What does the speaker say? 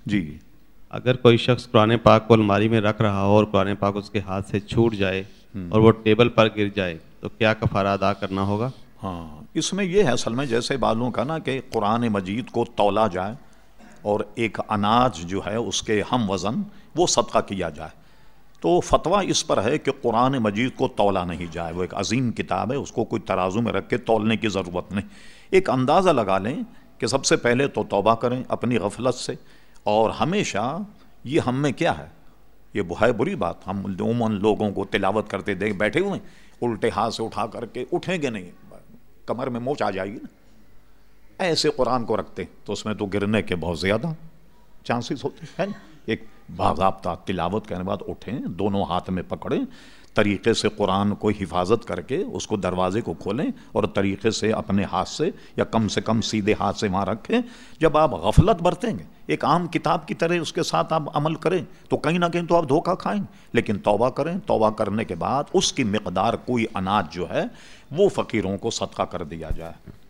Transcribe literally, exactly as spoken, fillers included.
جی اگر کوئی شخص قرآن پاک کو الماری میں رکھ رہا ہو اور قرآن پاک اس کے ہاتھ سے چھوٹ جائے اور وہ ٹیبل پر گر جائے تو کیا کفارہ ادا کرنا ہوگا؟ ہاں، اس میں یہ ہے اصل میں جیسے بعضوں کا نا کہ قرآن مجید کو تولا جائے اور ایک اناج جو ہے اس کے ہم وزن وہ صدقہ کیا جائے، تو فتویٰ اس پر ہے کہ قرآن مجید کو تولا نہیں جائے. وہ ایک عظیم کتاب ہے، اس کو کوئی ترازو میں رکھ کے تولنے کی ضرورت نہیں. ایک اندازہ لگا لیں کہ سب سے پہلے تو توبہ کریں اپنی غفلت سے، اور ہمیشہ یہ ہم میں کیا ہے، یہ ہے بری بات، ہم عموماً لوگوں کو تلاوت کرتے دیکھ بیٹھے ہوئے الٹے ہاتھ سے اٹھا کر کے اٹھیں گے نہیں، کمر میں موچ آ جائے گی نا. ایسے قرآن کو رکھتے تو اس میں تو گرنے کے بہت زیادہ چانسز ہوتے ہیں. ایک باضابطہ تلاوت کرنے بعد اٹھیں، دونوں ہاتھ میں پکڑیں، طریقے سے قرآن کو حفاظت کر کے اس کو دروازے کو کھولیں اور طریقے سے اپنے ہاتھ سے یا کم سے کم سیدھے ہاتھ سے وہاں رکھیں. جب آپ غفلت برتیں گے ایک عام کتاب کی طرح اس کے ساتھ آپ عمل کریں تو کہیں نہ کہیں تو آپ دھوکہ کھائیں. لیکن توبہ کریں، توبہ کرنے کے بعد اس کی مقدار کوئی اناج جو ہے وہ فقیروں کو صدقہ کر دیا جائے.